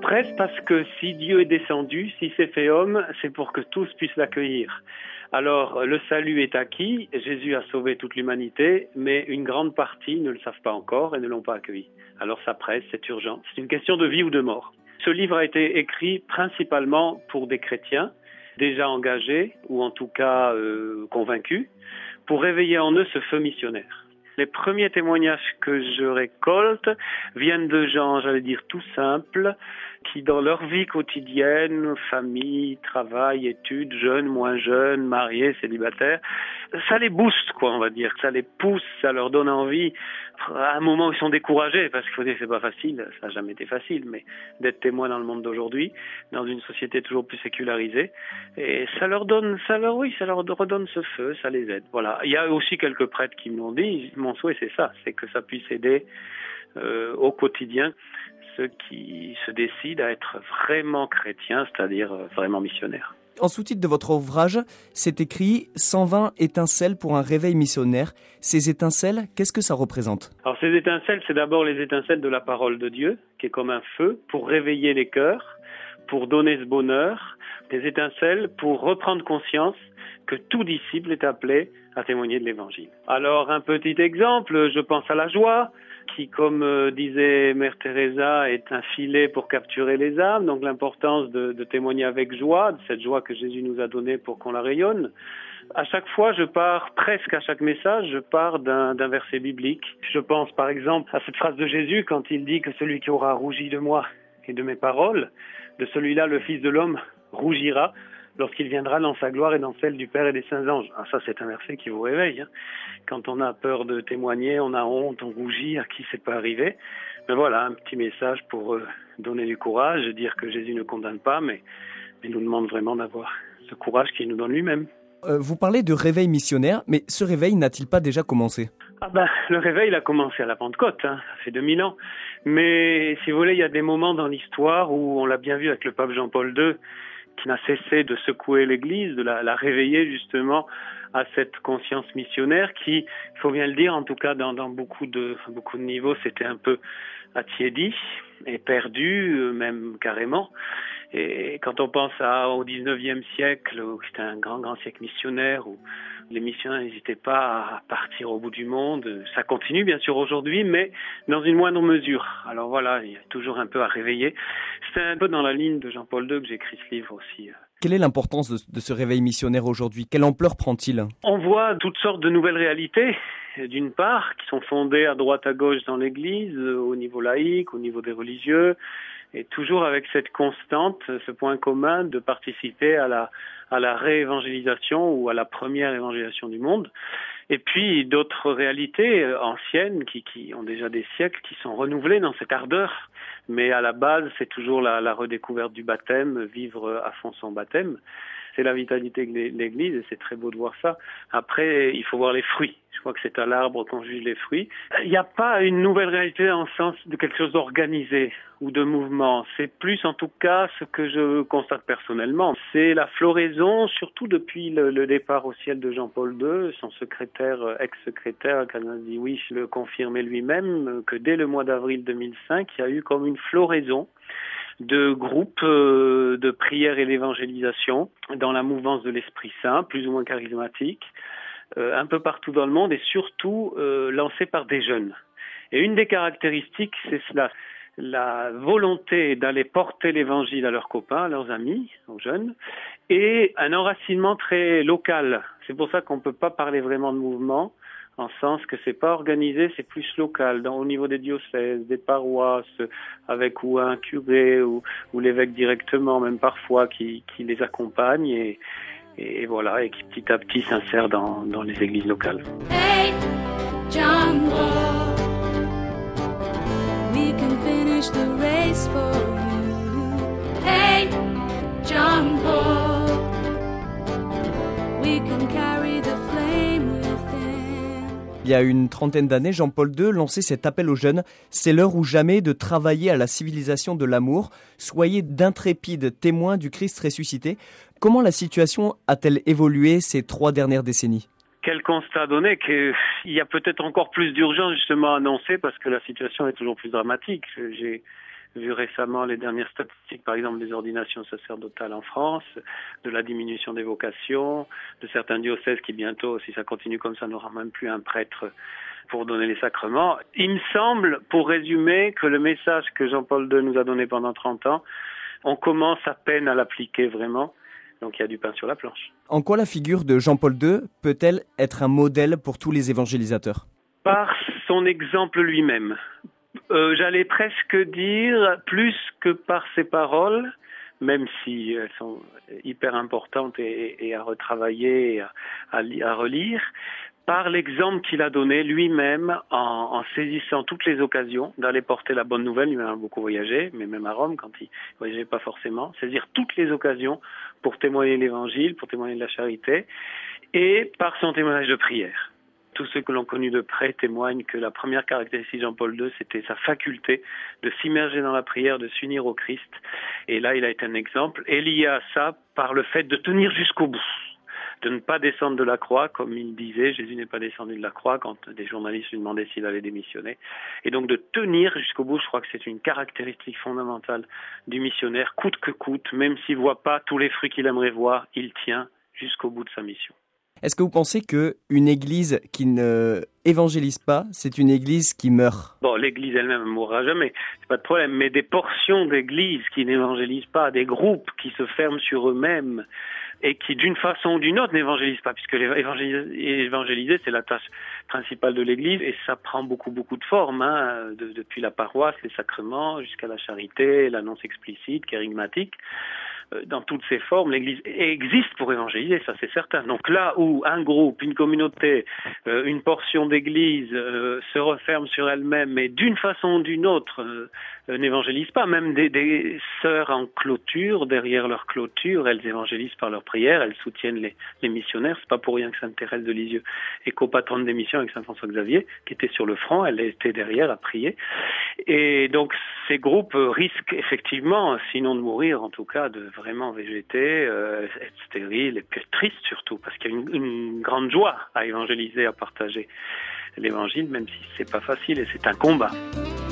presse parce que si Dieu est descendu, si s'est fait homme, c'est pour que tous puissent l'accueillir. Alors, le salut est acquis, Jésus a sauvé toute l'humanité, mais une grande partie ne le savent pas encore et ne l'ont pas accueilli. Alors ça presse, c'est urgent. C'est une question de vie ou de mort. Ce livre a été écrit principalement pour des chrétiens, déjà engagés, ou en tout cas convaincus, pour réveiller en eux ce feu missionnaire. Les premiers témoignages que je récolte viennent de gens, j'allais dire, tout simples, qui dans leur vie quotidienne, famille, travail, études, jeunes, moins jeunes, mariés, célibataires, ça les booste, quoi, on va dire, ça les pousse, ça leur donne envie. À un moment où ils sont découragés, parce qu'il faut dire que c'est pas facile, ça n'a jamais été facile, mais d'être témoin dans le monde d'aujourd'hui, dans une société toujours plus sécularisée, et ça leur redonne ce feu, ça les aide. Voilà. Il y a aussi quelques prêtres qui me l'ont dit, mon souhait c'est ça, c'est que ça puisse aider au quotidien ceux qui se décident à être vraiment chrétiens, c'est-à-dire vraiment missionnaires. En sous-titre de votre ouvrage, c'est écrit « 120 étincelles pour un réveil missionnaire ». Ces étincelles, qu'est-ce que ça représente ? Alors ces étincelles, c'est d'abord les étincelles de la parole de Dieu, qui est comme un feu pour réveiller les cœurs, pour donner ce bonheur, des étincelles pour reprendre conscience que tout disciple est appelé à témoigner de l'Évangile. Alors un petit exemple, je pense à la joie, qui, comme disait Mère Teresa, est un filet pour capturer les âmes, donc l'importance de témoigner avec joie, de cette joie que Jésus nous a donnée pour qu'on la rayonne. À chaque fois, presque à chaque message, je pars d'un verset biblique. Je pense par exemple à cette phrase de Jésus quand il dit que celui qui aura rougi de moi et de mes paroles, de celui-là le Fils de l'homme rougira lorsqu'il viendra dans sa gloire et dans celle du Père et des saints anges. Ah, ça, c'est un verset qui vous réveille. Quand on a peur de témoigner, on a honte, on rougit, à qui c'est pas arrivé. Mais voilà, un petit message pour donner du courage, dire que Jésus ne condamne pas, mais nous demande vraiment d'avoir ce courage qu'il nous donne lui-même. Vous parlez de réveil missionnaire, mais ce réveil n'a-t-il pas déjà commencé ? Le réveil, il a commencé à la Pentecôte, ça fait 2000 ans. Mais si vous voulez, il y a des moments dans l'histoire où, on l'a bien vu avec le pape Jean-Paul II, qui n'a cessé de secouer l'Église, de la réveiller justement à cette conscience missionnaire qui, il faut bien le dire, en tout cas dans beaucoup de niveaux, c'était un peu attiédi et perdu, même carrément. Et quand on pense au 19e siècle, où c'était un grand siècle missionnaire, où les missionnaires n'hésitaient pas à partir au bout du monde, ça continue bien sûr aujourd'hui, mais dans une moindre mesure. Alors voilà, il y a toujours un peu à réveiller. C'est un peu dans la ligne de Jean-Paul II que j'ai écrit ce livre aussi. Quelle est l'importance de ce réveil missionnaire aujourd'hui ? Quelle ampleur prend-il ? On voit toutes sortes de nouvelles réalités, d'une part, qui sont fondées à droite à gauche dans l'Église, au niveau laïque, au niveau des religieux, et toujours avec cette constante, ce point commun de participer à la réévangélisation ou à la première évangélisation du monde. Et puis d'autres réalités anciennes qui ont déjà des siècles, qui sont renouvelées dans cette ardeur. Mais à la base, c'est toujours la redécouverte du baptême, vivre à fond son baptême. C'est la vitalité de l'Église et c'est très beau de voir ça. Après, il faut voir les fruits. Je crois que c'est à l'arbre qu'on juge les fruits. Il n'y a pas une nouvelle réalité en sens de quelque chose d'organisé ou de mouvement. C'est plus en tout cas ce que je constate personnellement. C'est la floraison, surtout depuis le départ au ciel de Jean-Paul II, son ex-secrétaire, Cardinal Dziwisz le confirmait lui-même, que dès le mois d'avril 2005, il y a eu comme une floraison de groupes de prière et d'évangélisation dans la mouvance de l'Esprit Saint, plus ou moins charismatique, un peu partout dans le monde et surtout lancés par des jeunes. Et une des caractéristiques, c'est cela, la volonté d'aller porter l'évangile à leurs copains, à leurs amis, aux jeunes, et un enracinement très local. C'est pour ça qu'on ne peut pas parler vraiment de mouvement, en sens que c'est pas organisé, c'est plus local, au niveau des diocèses, des paroisses, avec ou un curé ou l'évêque directement, même parfois, qui les accompagne et voilà, et qui petit à petit s'insère dans les églises locales. Hey, John Paul, we can finish the race for you. Hey, John Paul, we can carry the flame within. Il y a une trentaine d'années, Jean-Paul II lançait cet appel aux jeunes « C'est l'heure ou jamais de travailler à la civilisation de l'amour. Soyez d'intrépides témoins du Christ ressuscité ». Comment la situation a-t-elle évolué ces 3 dernières décennies ? Quel constat donné qu'il y a peut-être encore plus d'urgence justement à annoncer parce que la situation est toujours plus dramatique. J'ai vu récemment les dernières statistiques, par exemple, des ordinations sacerdotales en France, de la diminution des vocations, de certains diocèses qui bientôt, si ça continue comme ça, n'aura même plus un prêtre pour donner les sacrements. Il me semble, pour résumer, que le message que Jean-Paul II nous a donné pendant 30 ans, on commence à peine à l'appliquer vraiment. Donc il y a du pain sur la planche. En quoi la figure de Jean-Paul II peut-elle être un modèle pour tous les évangélisateurs ? Par son exemple lui-même. J'allais presque dire plus que par ses paroles, même si elles sont hyper importantes et à retravailler, à relire, par l'exemple qu'il a donné lui-même en saisissant toutes les occasions d'aller porter la bonne nouvelle. Lui-même a beaucoup voyagé, mais même à Rome, quand il voyageait pas forcément, saisir toutes les occasions pour témoigner l'évangile, pour témoigner de la charité, et par son témoignage de prière. Tous ceux que l'on connu de près témoignent que la première caractéristique de Jean-Paul II, c'était sa faculté de s'immerger dans la prière, de s'unir au Christ. Et là, il a été un exemple. Et lié à ça, par le fait de tenir jusqu'au bout, de ne pas descendre de la croix, comme il disait, Jésus n'est pas descendu de la croix quand des journalistes lui demandaient s'il allait démissionner. Et donc de tenir jusqu'au bout, je crois que c'est une caractéristique fondamentale du missionnaire, coûte que coûte, même s'il ne voit pas tous les fruits qu'il aimerait voir, il tient jusqu'au bout de sa mission. Est-ce que vous pensez qu'une église qui ne évangélise pas, c'est une église qui meurt ? Bon, l'église elle-même ne mourra jamais, c'est pas de problème, mais des portions d'églises qui n'évangélisent pas, des groupes qui se ferment sur eux-mêmes et qui d'une façon ou d'une autre n'évangélisent pas, puisque évangéliser c'est la tâche principale de l'église et ça prend beaucoup de formes, depuis la paroisse, les sacrements, jusqu'à la charité, l'annonce explicite, kérigmatique. Dans toutes ces formes, l'Église existe pour évangéliser, ça c'est certain. Donc là où un groupe, une communauté, une portion d'Église se referme sur elle-même, mais d'une façon ou d'une autre n'évangélise pas, même des sœurs en clôture, derrière leur clôture, elles évangélisent par leur prière, elles soutiennent les missionnaires. C'est pas pour rien que Sainte Thérèse de Lisieux est copatronne des missions avec Saint François Xavier, qui était sur le front, elle était derrière à prier. Et donc ces groupes risquent effectivement, sinon de mourir, en tout cas de vraiment végéter, être stérile et puis être triste surtout, parce qu'il y a une grande joie à évangéliser, à partager l'évangile, même si c'est pas facile et c'est un combat.